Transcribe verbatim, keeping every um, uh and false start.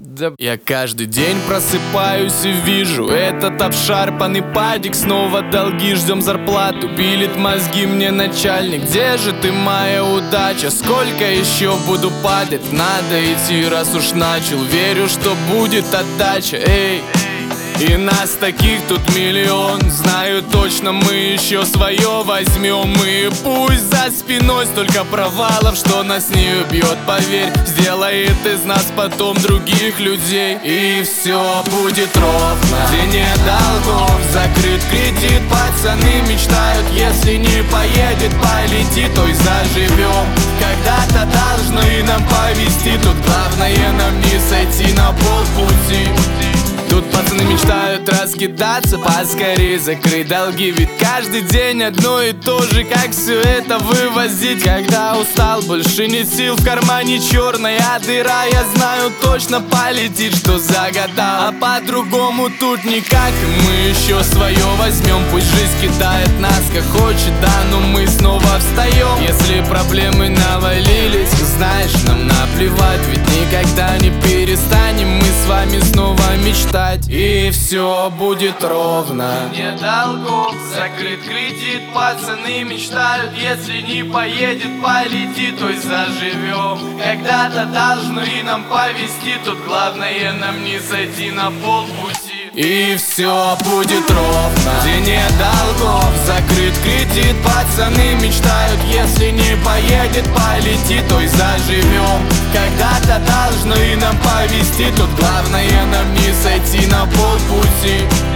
Да. Я каждый день просыпаюсь и вижу этот обшарпанный падик. Снова долги, ждем зарплату, пилит мозги мне начальник. Где же ты, моя удача? Сколько еще буду падать? Надо идти, раз уж начал. Верю, что будет отдача. Эй, и нас таких тут миллион. Знаю точно, мы еще свое возьмем. И пусть за спиной столько провалов, что нас не убьет, поверь. Сделает из нас потом других людей. И все будет ровно, где нет долгов, закрыт кредит. Пацаны мечтают, если не поедет, полетит, то и заживем. Когда-то должно и нам повезти. Тут главное нам не сойти на полпути. Тут пацаны мечтают раскидаться, поскорее закрыть долги. Ведь каждый день одно и то же, как все это вывозить. Когда устал, больше нет сил, в кармане черная дыра. Я знаю точно, полетит, что загадал. А по-другому тут никак, и мы еще свое возьмем. Пусть жизнь кидает нас как хочет, да, но мы снова встаем. Если проблемы навалились, знаешь, нам наплевать. Ведь никогда не перестанем мы с вами снова мечтать. И все будет ровно, нет долгов, закрыт кредит. Пацаны мечтают, если не поедет, полетит, то и заживем. Когда-то должно и нам повезти. Тут главное нам не сойти на полпути. И все будет ровно, где нет долгов, закрыт кредит. Пацаны мечтают, если не поедет, полетит, то и заживем. Когда-то должно и нам повезти. Тут главное нам не сойти на полпути.